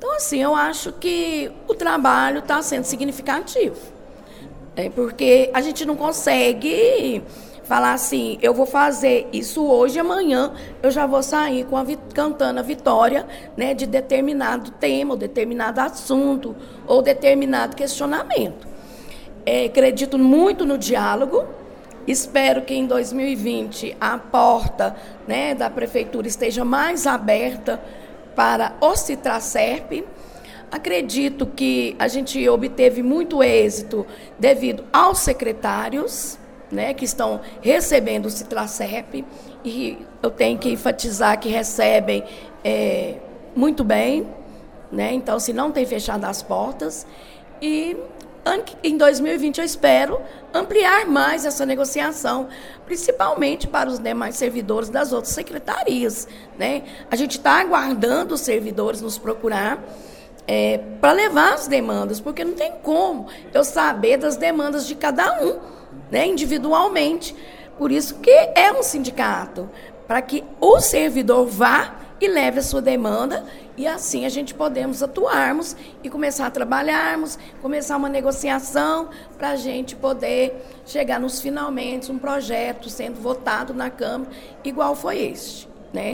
Então, assim, eu acho que o trabalho está sendo significativo. Porque a gente não consegue falar assim, eu vou fazer isso hoje, amanhã eu já vou sair cantando a vitória, né, de determinado tema, ou determinado assunto, ou determinado questionamento. Acredito muito no diálogo. Espero que em 2020 a porta, né, da prefeitura esteja mais aberta para o Citraserp. Acredito que a gente obteve muito êxito devido aos secretários, né, que estão recebendo o Citraserp, e eu tenho que enfatizar que recebem muito bem, né, então, se não tem fechado as portas. E em 2020 eu espero ampliar mais essa negociação, principalmente para os demais servidores das outras secretarias, né? A gente está aguardando os servidores nos procurar para levar as demandas, porque não tem como eu saber das demandas de cada um, né, individualmente. Por isso que é um sindicato, para que o servidor vá e leve a sua demanda, e assim a gente podemos atuarmos e começar a trabalharmos, começar uma negociação para a gente poder chegar nos finalmente um projeto sendo votado na Câmara, igual foi este.